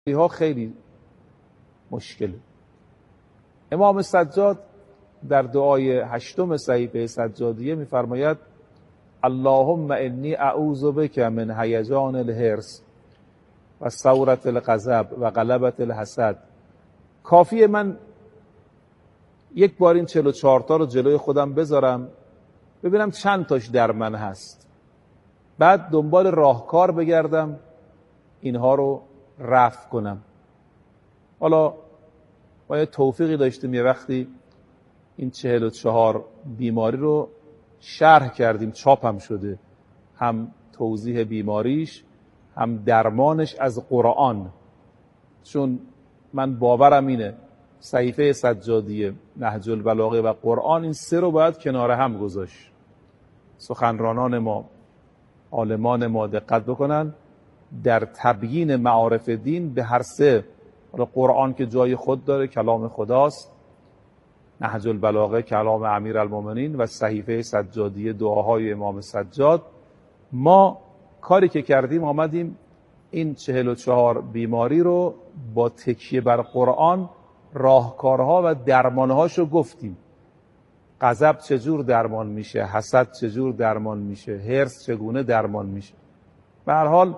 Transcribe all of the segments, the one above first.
ها خیلی مشکله. امام سجاد در دعای 8 صحیفه سجادیه میفرماید اللهم انی اعوذ بک من هیجان الحرص و ثورة الغضب و غلبة الحسد. کافیه من یک بار این 44 تا رو جلوی خودم بذارم ببینم چند تاش در من هست، بعد دنبال راهکار بگردم اینها رو رفع کنم. حالا ما یه توفیقی داشتیم یه وقتی این 44 بیماری رو شرح کردیم، چاپ هم شده، هم توضیح بیماریش هم درمانش از قرآن. چون من باورم اینه صحیفه سجادیه، نهج البلاغه و قرآن، این سه رو باید کنار هم گذاشت. سخنرانان ما، عالمان ما دقت بکنن در تبیین معارف دین به هر سه، حالا قرآن که جای خود داره، کلام خداست، نهج البلاغه کلام امیرالمومنین و صحیفه سجادیه دعاهای امام سجاد. ما کاری که کردیم آمدیم این 44 بیماری رو با تکیه بر قرآن راهکارها و درمانهاشو گفتیم. غضب چجور درمان میشه، حسد چجور درمان میشه، حرص چگونه درمان میشه. به هر حال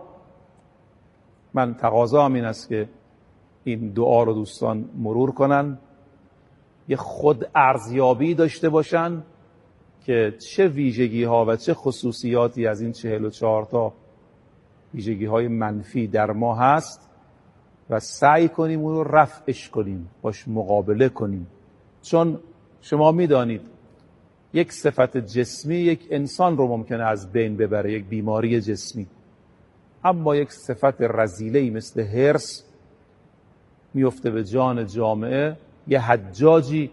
من تقاضام این است که این دعا رو دوستان مرور کنن، یه خود ارزیابی داشته باشن که چه ویژگی ها و چه خصوصیاتی از این 44 تا ویژگی های منفی در ما هست و سعی کنیم اون رو رفعش کنیم، باش مقابله کنیم. چون شما میدانید یک صفت جسمی یک انسان رو ممکنه از بین ببره، یک بیماری جسمی، اما یک صفت رذیله‌ای مثل حرص میفته به جان جامعه. یه حجاجی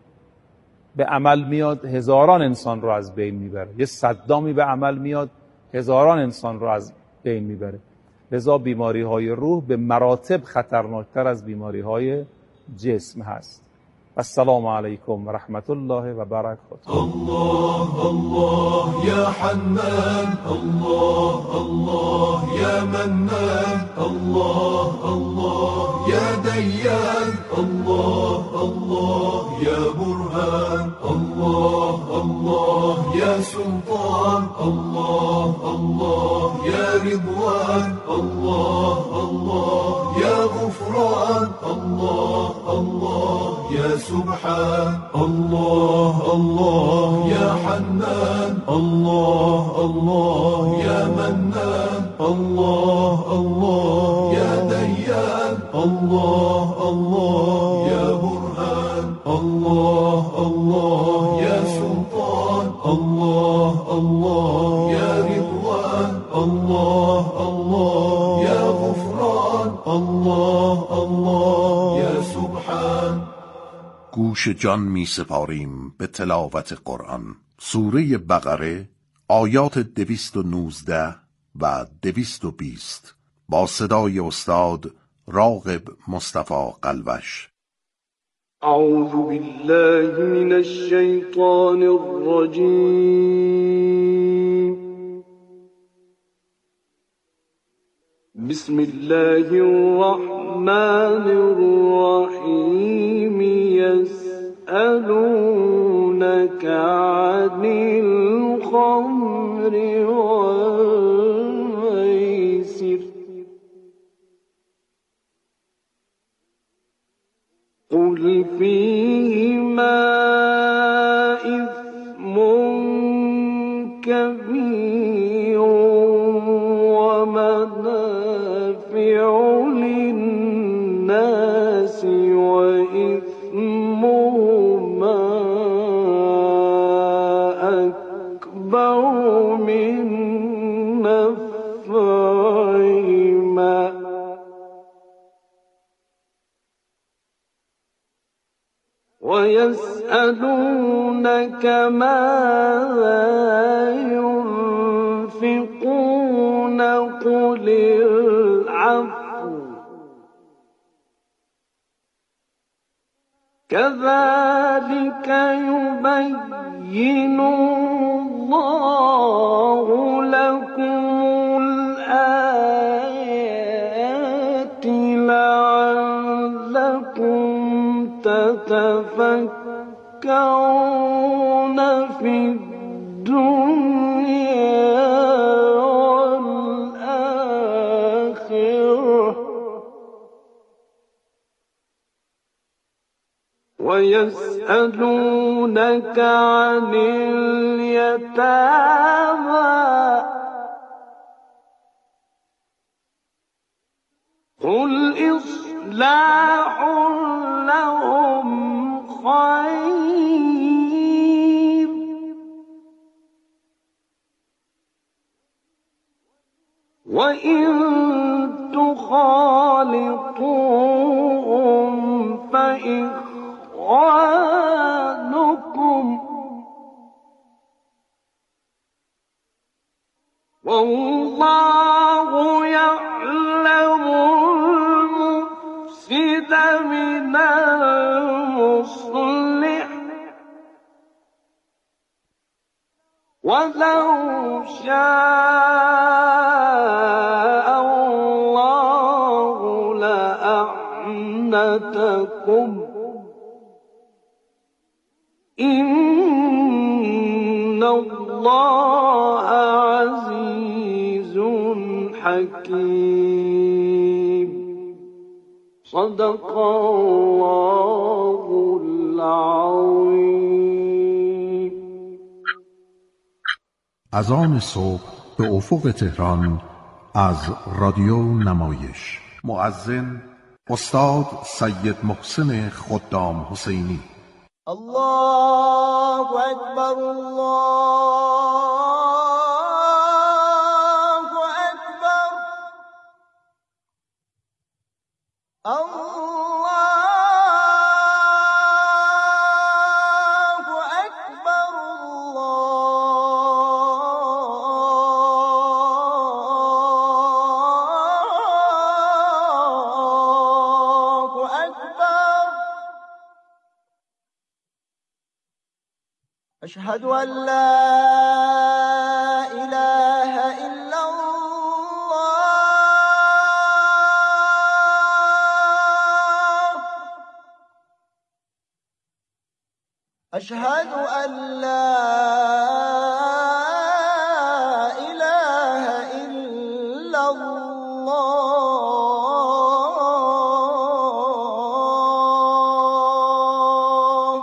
به عمل میاد هزاران انسان رو از بین میبره، یه صدامی به عمل میاد هزاران انسان رو از بین میبره. لذا بیماری های روح به مراتب خطرناکتر از بیماری های جسم هست. السلام علیکم و رحمت الله و برکاته. الله الله یا حنان، الله الله یا منان، الله الله یا دیان، الله الله یا برهان، الله الله یا سلطان، الله الله یا رضوان، الله الله یا غفران، الله الله یا سبحان، الله الله یا حنان، الله الله یا منان، الله الله یا دیان، الله الله یا برهان، الله الله یا سلطان، الله الله یا رضوان، الله الله یا غفران، الله الله یا سبحان. گوش جان می سپاریم به تلاوت قرآن. سوره بقره آیات 219 و 220 با صدای استاد راغب مصطفی قلوش. اعوذ بالله من الشیطان الرجیم. بسم الله الرحمن الرحیم. يسألونك عن الخمر والميسر قل فيهما إثم كبير ومنافع للناس وإثمهما أكبر من نفعهما ويسألونك ماذا ينفقون قل العفو كذلك يبين الله لكم الآيات لعلكم تتفكرون في الدنيا والآخرة ويسألونك عن اليتامى قل إصلاح لهم خير وإن تخالطوهم فإخوانكم والله يعلم المفسد من المصلح ولو شاء الله لأعنتكم إن الله عزيز حكيم صدق الله العظيم. اذان صبح به افق تهران از رادیو نمایش. مؤذن استاد سید محسن خدام حسینی. الله اکبر الله اکبر الله اکبر الله اکبر. أشهد أن لا إله إلا الله. أشهد أن لا إله إلا الله.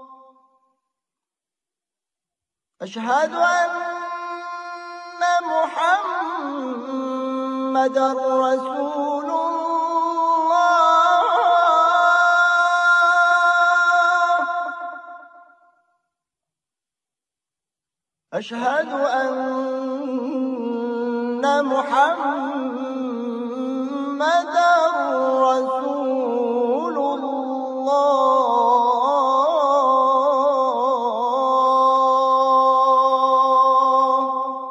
أشهد أن محمدًا رسول الله. أشهد أن محمدًا رسول الله.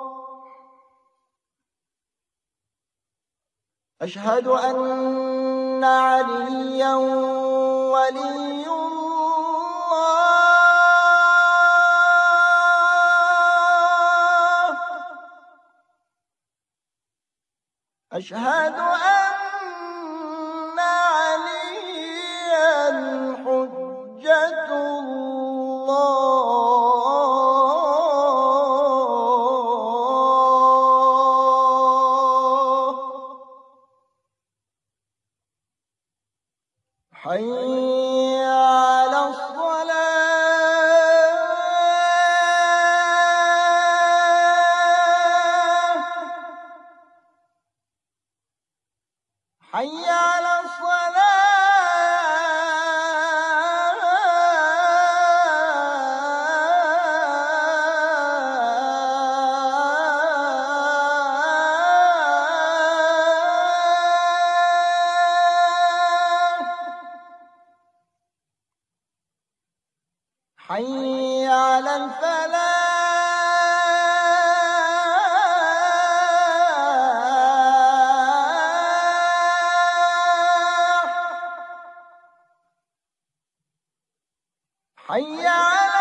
أشهد أن عليا ولي الله. أشهد أن عليا حجة الله. حي على الصلاة. حي على الصلاة. حي على الفلاح. حي على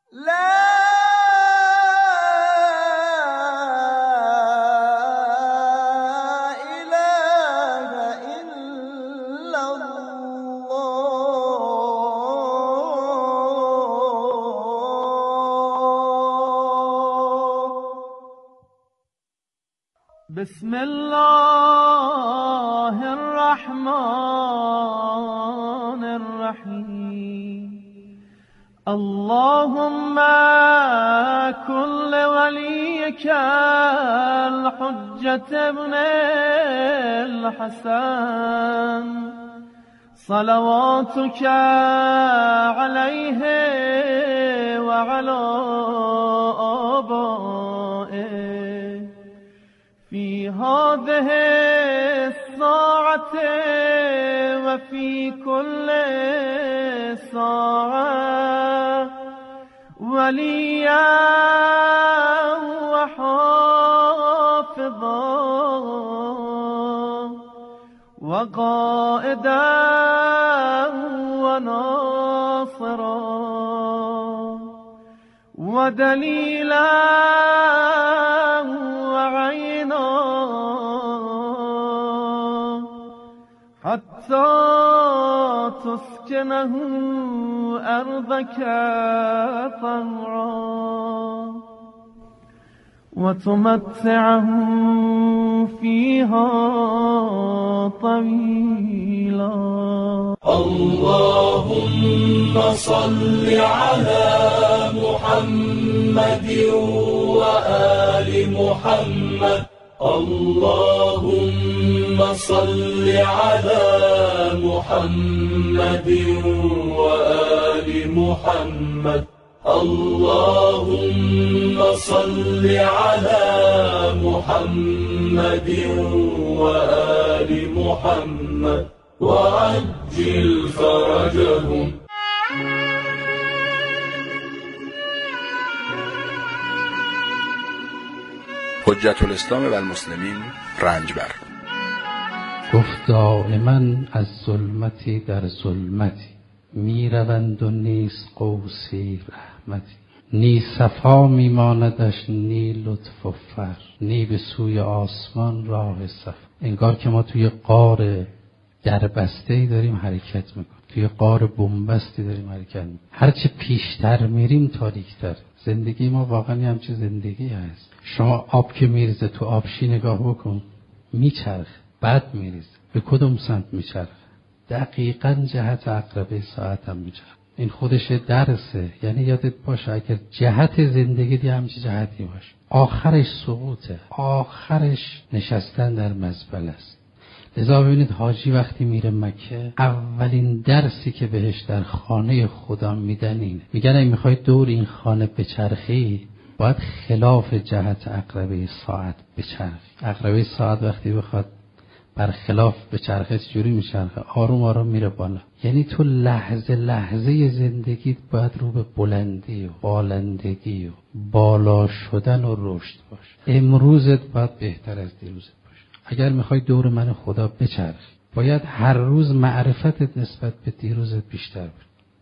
لا إله إلا الله بسم الله الرحمن الرحيم اللهم كن لوليك الحجة ابن الحسن صلواتك عليه وعلى آبائه في هذه الساعة وفي كل ساعة وليا وحافظا وقائدا وناصرا ودليلا وعينا حتى تسكنه أرضك طوعا وتمتعه فيها طويلا. اللهم صل على محمد وآل محمد. اللهم صل على محمد وآل محمد. اللهم صل على محمد وآل محمد وعجل فرجهم. حجت الاسلام و المسلمین رنجبر گفت دائما از ظلمتی در ظلمتی میروند و نیست قوسی رحمتی نی صفا میماندش نی لطف و فر نی به سوی آسمان راه صفا. انگار که ما توی غار دربسته‌ای داریم حرکت میکنیم، توی غار بنبستی داریم حرکت میکنیم. هرچه پیشتر میریم تاریکتر. زندگی ما واقعا همچه زندگی هست. شما آب که میریزه تو آبشی نگاه بکن، میچرخ، بعد میریزه، به کدوم سمت میچرخ؟ دقیقاً جهت عقربه ساعت هم میچرخ. این خودش درسه. یعنی یادت باشه اگر جهت زندگی دی همچه جهتی باشه، آخرش سقوطه، آخرش نشستن در مزبله است. لذا ببینید حاجی وقتی میره مکه، اولین درسی که بهش در خانه خدا میدن اینه، میگن اگه میخوای دور این خانه بچرخی باید خلاف جهت عقربه ساعت بچرخی. عقربه ساعت وقتی بخواد برخلاف بچرخه چجوری میچرخه؟ آروم آروم میره بالا. یعنی تو لحظه لحظه زندگیت باید رو به بلندی و بالندگی و بالا شدن و رشد باشه. امروزت باید بهتر از دیروزت باشه. اگر میخوای دور من خدا بچرخی باید هر روز معرفتت نسبت به دیروزت بیشتر باشه.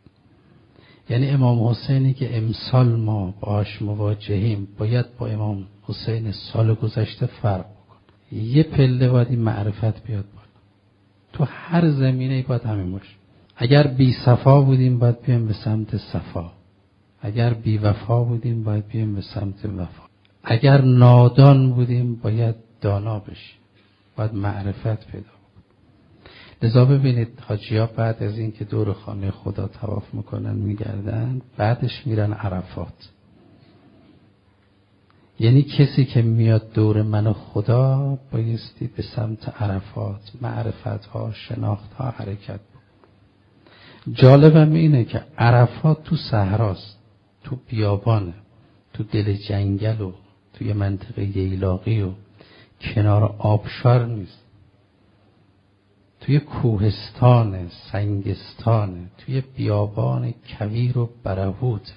یعنی امام حسینی که امسال ما باش مواجهیم باید با امام حسین سال گذشته فرق بکنه. یه پله باید این معرفت بیاد بالا. تو هر زمینه‌ای باید همین باشه. اگر بی صفا بودیم باید بیایم به سمت صفا. اگر بی وفا بودیم باید بیایم به سمت وفا. اگر نادان بودیم باید دانا بشیم. باید معرفت پیدا بکنیم. لذا ببینید حاجی‌ها بعد از این که دور خانه خدا طواف میکنن میگردن، بعدش میرن عرفات. یعنی کسی که میاد دور من خدا بایستی به سمت عرفات، معرفت‌ها، شناخت‌ها حرکت بود. جالبم اینه که عرفات تو صحراست، تو بیابانه، تو دل جنگل و توی منطقه ییلاقی و کنار آبشار نیست، توی کوهستان، سنگستان، توی بیابان کویر و برهوته.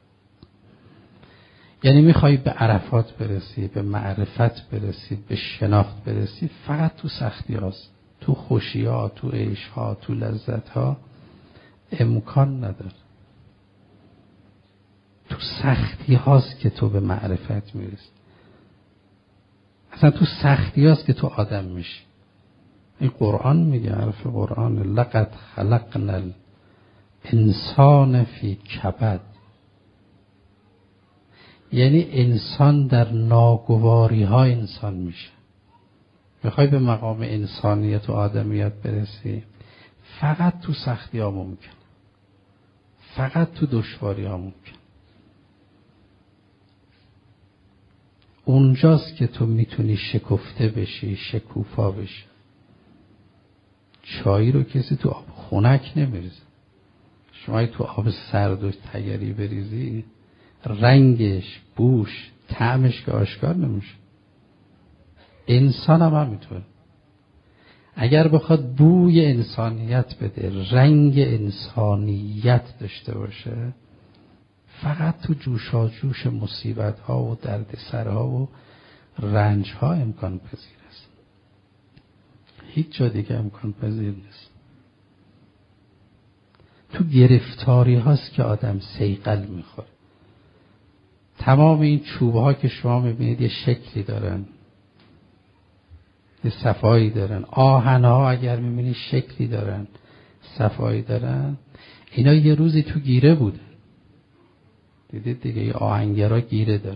یعنی میخوای به عرفات برسی، به معرفت برسی، به شناخت برسی، فقط تو سختی هاست. تو خوشی ها، تو عیش ها، تو لذت ها امکان نداره. تو سختی هاست که تو به معرفت میرسی. اصلا تو سختی هاست که تو آدم میشی. این قرآن میگه، حرف قرآن، لقد خلقنا الانسان فی کبد. یعنی انسان در ناگواری ها انسان میشه. میخوای به مقام انسانیت و آدمیت برسی، فقط تو سختی ها ممکن، فقط تو دشواری ها ممکن. اونجاست که تو میتونی شکفته بشی، شکوفا بشی. چایی رو کسی تو آب خنک نمیریزه. شما تو آب سرد و تگری بریزی، رنگش، بوش، طعمش که آشکار نمیشه. انسان هم همینطور. اگر بخواد بوی انسانیت بده، رنگ انسانیت داشته باشه، فقط تو جوشاجوش مصیبت ها و درد سرها و رنج ها امکان پذیر است. هیچ جا دیگه امکان پذیر نیست. تو گرفتاری هاست که آدم صیقل میخوره. تمام این چوبه ها که شما میبینید یه شکلی دارن، یه صفایی دارن. آهن ها اگر میبینید شکلی دارن، صفایی دارن. اینا یه روزی تو گیره بوده. دیدید دیگه، یه آهنگرها گیره دارن،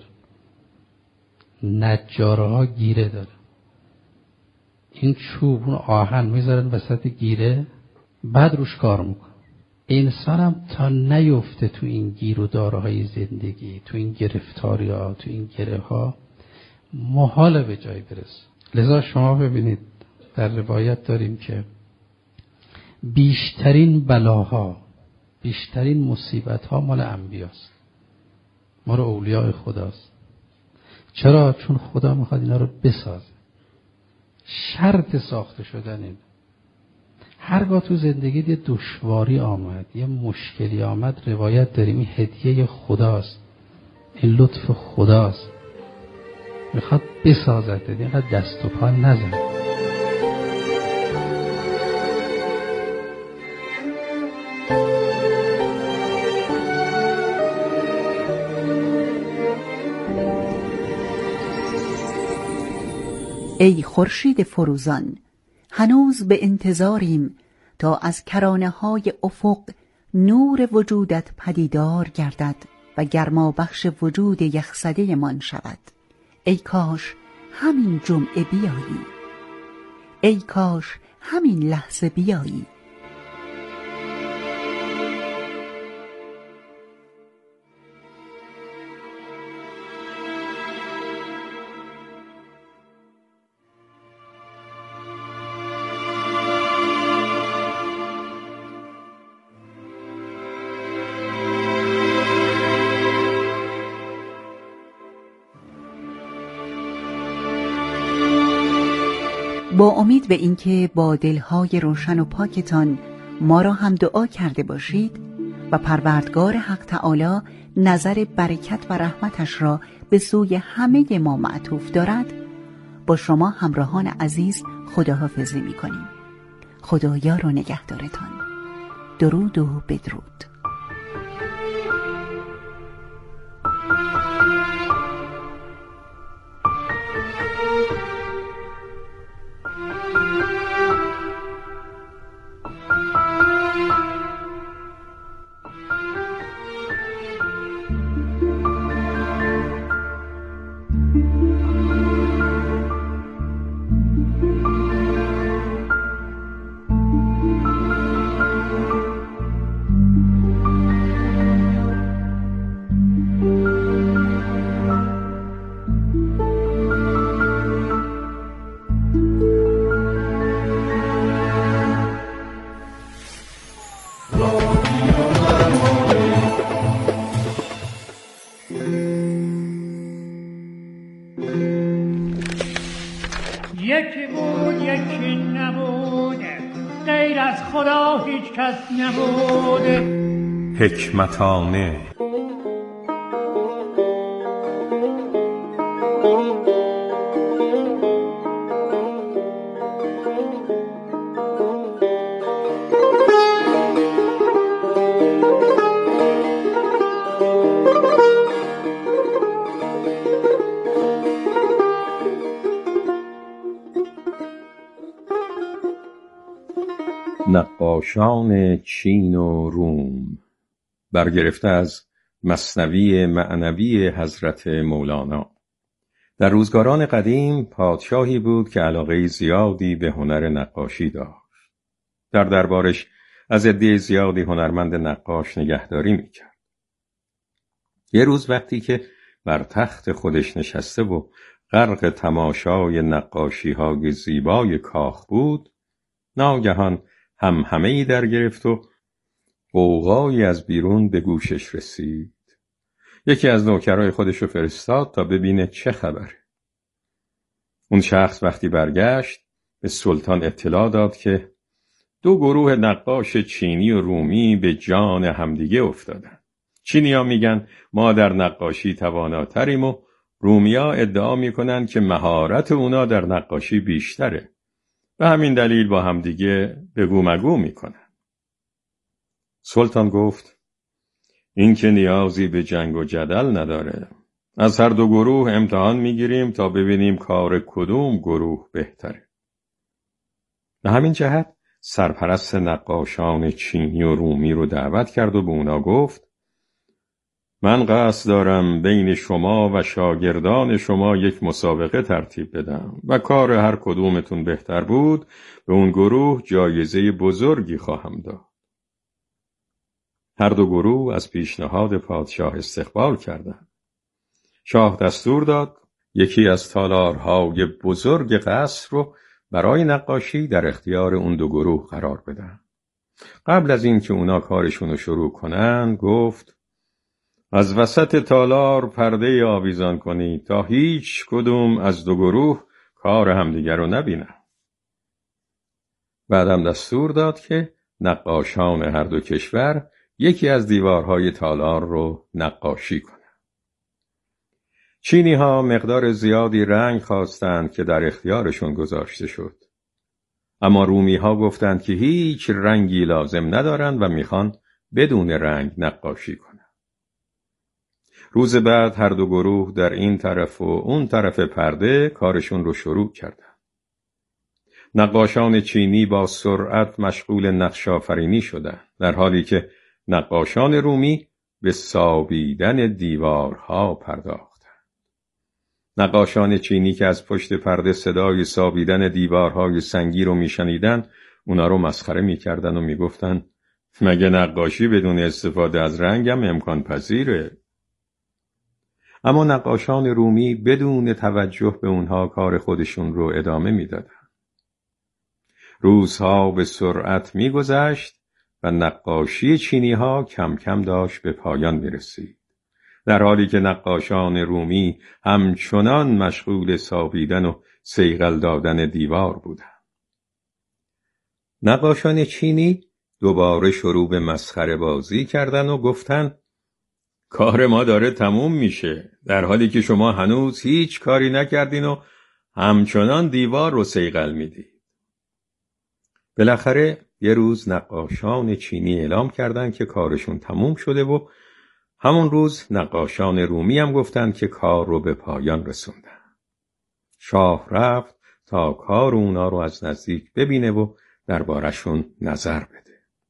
نجارها گیره دارن. این چوب، اون آهن میذارن وسط گیره، بعد روش کار میکن. انسان هم تا نیفته تو این گیر و دارهای زندگی، تو این گرفتاری ها، تو این گره ها، محاله به جای برسه. لذا شما ببینید در روایت داریم که بیشترین بلاها، بیشترین مصیبت ها مال انبیاست، مال اولیاء خداست. چرا؟ چون خدا میخواد اینا رو بسازه. شرط ساخته شدن این. هرگاه تو زندگی یه دشواری آمد، یه مشکلی آمد، روایت داریم این هدیه خداست، این لطف خداست، میخواد بسازد. اینقدر دست و پا نزن. ای خورشید فروزان، هنوز به انتظاریم تا از کرانه های افق نور وجودت پدیدار گردد و گرما بخش وجود یخزده من شود. ای کاش همین جمعه بیایی، ای کاش همین لحظه بیایی. با امید به اینکه با دلهای روشن و پاکتان ما را هم دعا کرده باشید و پروردگار حق تعالی نظر برکت و رحمتش را به سوی همه ما معطوف دارد، با شما همراهان عزیز خداحافظی می‌کنیم. خدا یار و نگهدارتان. درود و بدرود. یکی بود یکی نبود، غیر از خدا هیچ کس نبود. حکمتانه نقاشان چین و روم، برگرفته از مثنوی معنوی حضرت مولانا. در روزگاران قدیم پادشاهی بود که علاقه زیادی به هنر نقاشی داشت. در دربارش از عده زیادی هنرمند نقاش نگهداری میکرد. یه روز وقتی که بر تخت خودش نشسته و غرق تماشای نقاشی‌های زیبای کاخ بود، ناگهان همهمه‌ای در گرفت و غوغایی از بیرون به گوشش رسید. یکی از نوکرای خودش رو فرستاد تا ببینه چه خبره. اون شخص وقتی برگشت به سلطان اطلاع داد که 2 گروه نقاش چینی و رومی به جان همدیگه افتادن. چینی‌ها میگن ما در نقاشی تواناتریم و رومی‌ها ادعا میکنن که مهارت اونا در نقاشی بیشتره. به همین دلیل با همدیگه بگو مگو میکنن. سلطان گفت این که نیازی به جنگ و جدل نداره. از هر 2 گروه امتحان میگیریم تا ببینیم کار کدوم گروه بهتره. به همین جهت سرپرست نقاشان چینی و رومی رو دعوت کرد و به اونا گفت من قصد دارم بین شما و شاگردان شما یک مسابقه ترتیب بدم و کار هر کدومتون بهتر بود به اون گروه جایزه بزرگی خواهم داد. هر 2 گروه از پیشنهاد پادشاه استقبال کردند. شاه دستور داد یکی از تالارهای بزرگ قصر رو برای نقاشی در اختیار اون 2 گروه قرار بدن. قبل از این که اونا کارشون رو شروع کنن گفت از وسط تالار پرده آویزان کنید تا هیچ کدوم از 2 گروه کار همدیگر رو نبینن. بعدم دستور داد که نقاشان هر 2 کشور یکی از دیوارهای تالار رو نقاشی کنند. چینی ها مقدار زیادی رنگ خواستند که در اختیارشون گذاشته شد. اما رومی ها گفتند که هیچ رنگی لازم ندارند و میخوان بدون رنگ نقاشی کنند. روز بعد هر 2 گروه در این طرف و اون طرف پرده کارشون رو شروع کردند. نقاشان چینی با سرعت مشغول نقش آفرینی شدند، در حالی که نقاشان رومی به سابیدن دیوارها پرداختند. نقاشان چینی که از پشت پرده صدای سابیدن دیوارهای سنگی رو میشنیدن، اونا رو مسخره میکردن و میگفتن مگه نقاشی بدون استفاده از رنگم امکان پذیره؟ اما نقاشان رومی بدون توجه به اونها کار خودشون رو ادامه میدادن. روزها به سرعت میگذشت و نقاشی چینی ها کم کم داشت به پایان میرسید، در حالی که نقاشان رومی همچنان مشغول سابیدن و صیقل دادن دیوار بودند. نقاشان چینی دوباره شروع به مسخره بازی کردن و گفتن کار ما داره تموم میشه، در حالی که شما هنوز هیچ کاری نکردین و همچنان دیوار رو صیقل میدید. بالاخره یه روز نقاشان چینی اعلام کردند که کارشون تموم شده و همون روز نقاشان رومی هم گفتند که کار رو به پایان رسوندن. شاه رفت تا کار اونا رو از نزدیک ببینه و دربارشون نظر بده.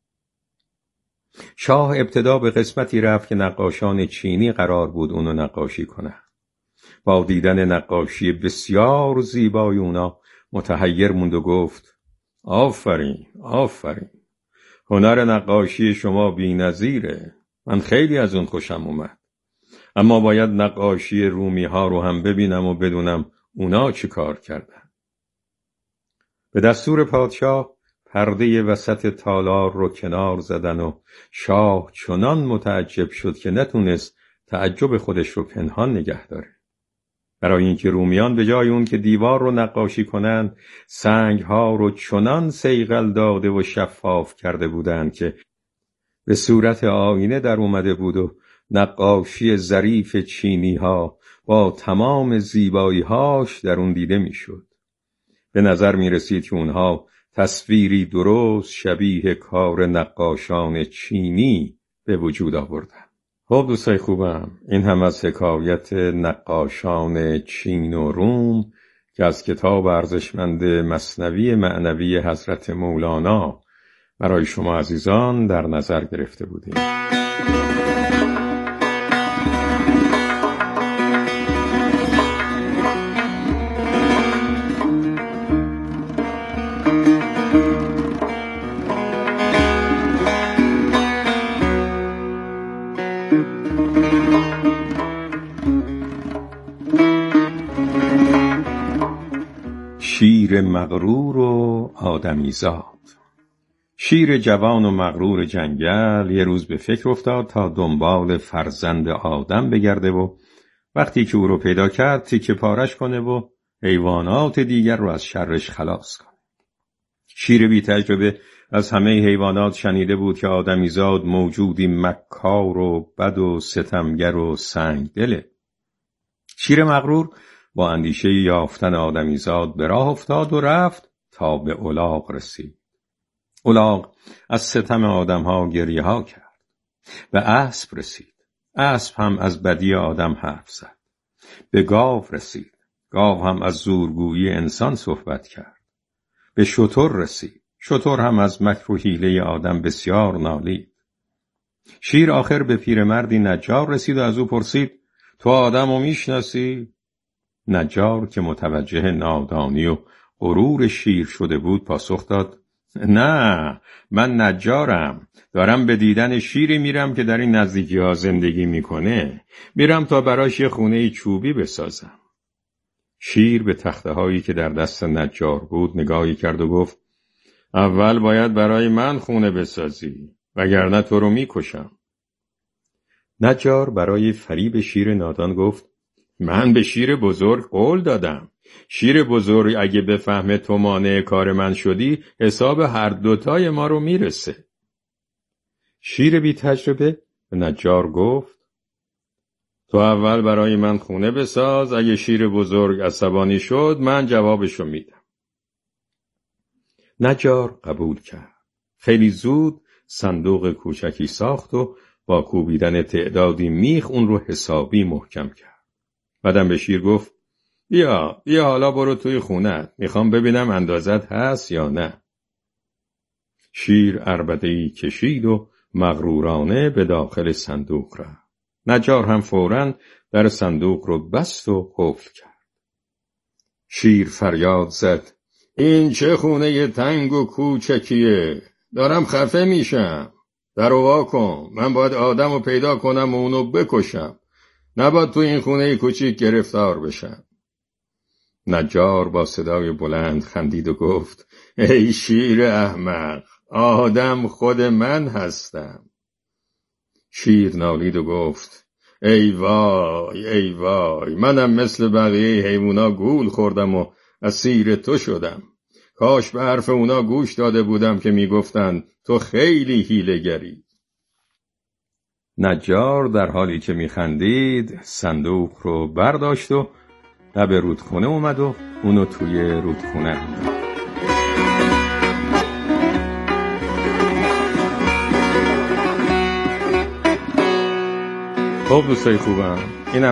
شاه ابتدا به قسمتی رفت که نقاشان چینی قرار بود اونو نقاشی کنه. با دیدن نقاشی بسیار زیبای اونا متحیر موند و گفت آفرین، آفرین. هنر نقاشی شما بی‌نظیره. من خیلی از اون خوشم اومد. اما باید نقاشی رومی ها رو هم ببینم و بدونم اونا چی کار کردن. به دستور پادشاه پرده وسط تالار رو کنار زدن و شاه چنان متعجب شد که نتونست تعجب خودش رو پنهان نگه داره. برای اینکه رومیان به جای اون که دیوار رو نقاشی کنند، سنگ ها رو چنان صیقل داده و شفاف کرده بودند که به صورت آینه در اومده بود و نقاشی ظریف چینی ها با تمام زیبایی هاش در اون دیده میشد. به نظر می رسید که اونها تصویری درست شبیه کار نقاشان چینی به وجود آوردن. خب دوستای خوبم، این هم از حکایت نقاشان چین و روم که از کتاب ارزشمند مثنوی معنوی حضرت مولانا برای شما عزیزان در نظر گرفته بودیم. شیر مغرور و آدمیزاد. شیر جوان و مغرور جنگل یه روز به فکر افتاد تا دنبال فرزند آدم بگرده و وقتی که او رو پیدا کرد تیکه پارش کنه و حیوانات دیگر رو از شرش خلاص کنه. شیر بی تجربه از همه حیوانات شنیده بود که آدمیزاد موجودی مکار و بد و ستمگر و سنگدله. شیر مغرور با اندیشه یافتن آدمیزاد به راه افتاد و رفت تا به الاغ رسید. الاغ از ستم آدم‌ها گریه‌ها کرد. به اسب رسید. اسب هم از بدی آدم حرف زد. به گاو رسید. گاو هم از زورگویی انسان صحبت کرد. به شتر رسید. شتر هم از مکر و حیله آدم بسیار نالید. شیر آخر به پیرمردی نجار رسید و از او پرسید: تو آدمو میشناسی؟ نجار که متوجه نادانی و غرور شیر شده بود پاسخ داد: نه، من نجارم. دارم به دیدن شیری میرم که در این نزدیکی ها زندگی میکنه. میرم تا براش یه خونه چوبی بسازم. شیر به تخته هایی که در دست نجار بود نگاهی کرد و گفت: اول باید برای من خونه بسازی، وگرنه تو رو میکشم. نجار برای فریب شیر نادان گفت: من به شیر بزرگ قول دادم. شیر بزرگ اگه بفهمه تو مانع کار من شدی، حساب هر دوتای ما رو میرسه. شیر بی تجربه به نجار گفت: تو اول برای من خونه بساز، اگه شیر بزرگ عصبانی شد من جوابشو میدم. نجار قبول کرد. خیلی زود صندوق کوچکی ساخت و با کوبیدن تعدادی میخ اون رو حسابی محکم کرد. بعدم به شیر گفت: بیا حالا برو توی خونت، میخوام ببینم اندازت هست یا نه. شیر عربده‌ای کشید و مغرورانه به داخل صندوق رفت. نجار هم فوراً در صندوق رو بست و قفل کرد. شیر فریاد زد: این چه خونه تنگ و کوچکیه؟ دارم خفه میشم. درو وا کن، من باید آدمو پیدا کنم و اونو بکشم. نباید تو این خونه کوچیک گرفتار بشم. نجار با صدای بلند خندید و گفت: ای شیر احمق، آدم خود من هستم. شیر نالید و گفت: ای وای، منم مثل بقیه حیوونا گول خوردم و اسیر تو شدم. کاش به حرف اونا گوش داده بودم که میگفتن تو خیلی حیله‌گری. نجار در حالی که میخندید صندوق رو برداشت و لب رودخونه اومد و اونو توی رودخونه انداخت. خب دوستای خوبم، اینم